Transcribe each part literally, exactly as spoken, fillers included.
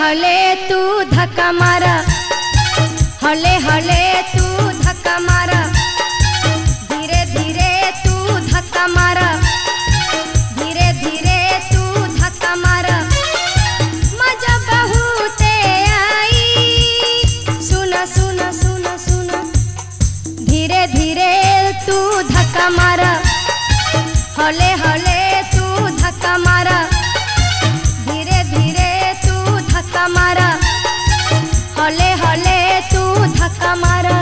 हले तू धक्का मारा, हले हले तू धक्का मारा, धीरे धीरे तू धक्का मारा, धीरे धीरे तू धक्का मारा, मजा बहुते आई। सुना सुना सुना सुना, धीरे धीरे तू धक्का मारा, हले हले तू धक्का मारा, धीरे धीरे तू धक्का मारा, हले हले तू धक्का मारा।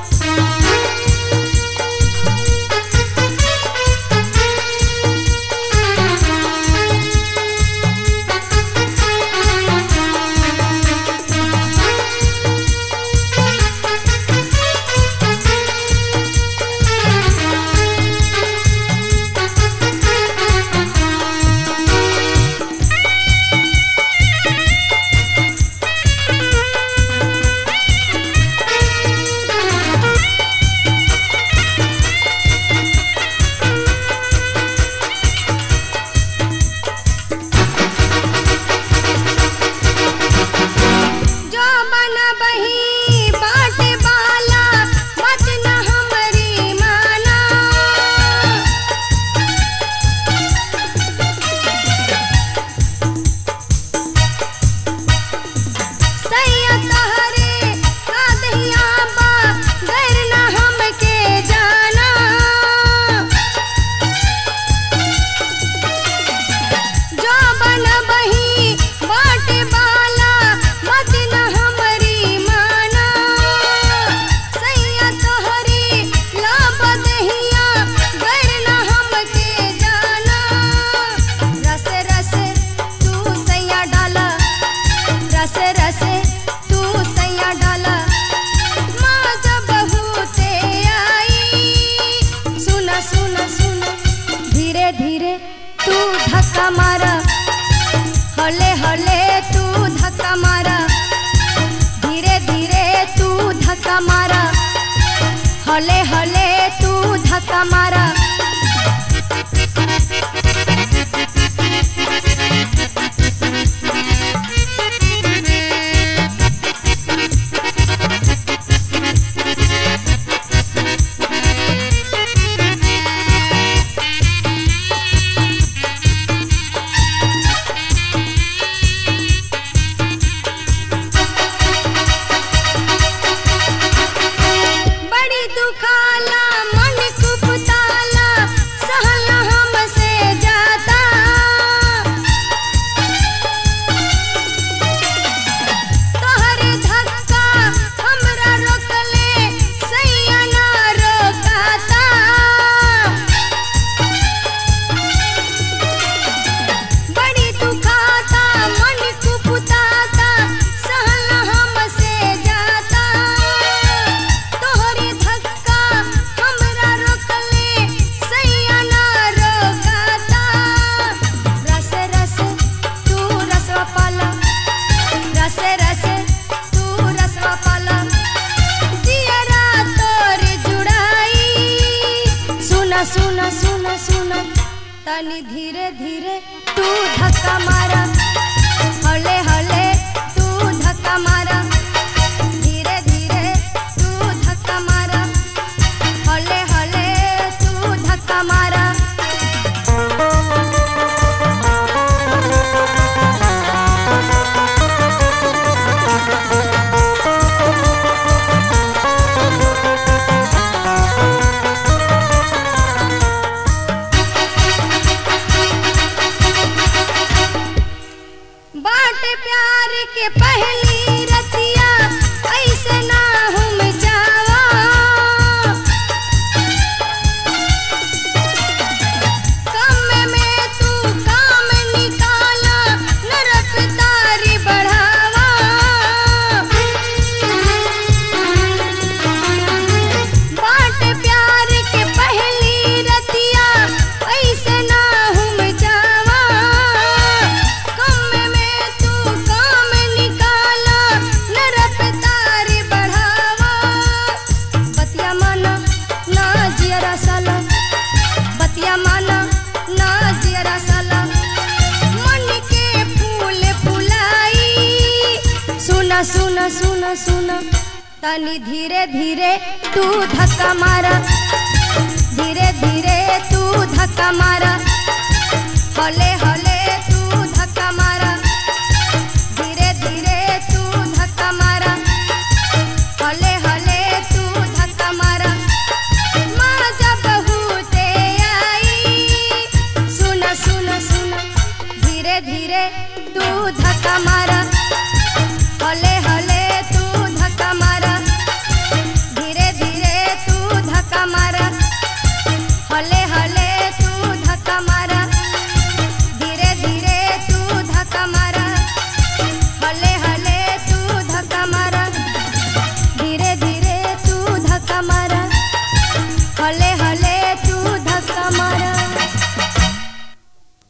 धक्का मारा, हले हले तू धक्का मारा, धीरे धीरे तू धक्का मारा, हले हले तू धक्का मारा। दुखाला मन कुपताला, सहला हमसे जाता, तोहरे धक्का हमरा रोकले सैया ना रोकाता। बड़ी दुखाता मन कुपताता, सहला हमसे जाता, तोहरे धक्का हमरा रोकले सैया ना रोकाता। रस रस तू रसवा पाला, रस रस तू रसवा पाला, जियरा तोर जुड़ाई। सुना सुना सुना सुना, तनी धीरे धीरे तू धक्का मारा, हले हले तू धक्का मारा, धीरे धीरे तू धक्का मारा, हले हले तू धक्का मारा। बाट प्यार के पहली रच सुन सुन तनी धीरे धीरे तू धक्का मारा, धीरे धीरे तू धक्का मारा, हले हले तू धक्का मारा, धीरे धीरे तू धक्का मारा, हले हले तू धक्का मारा। मजा बहुते आई, सुन सुन सुन धीरे धीरे तू धक्का मारा।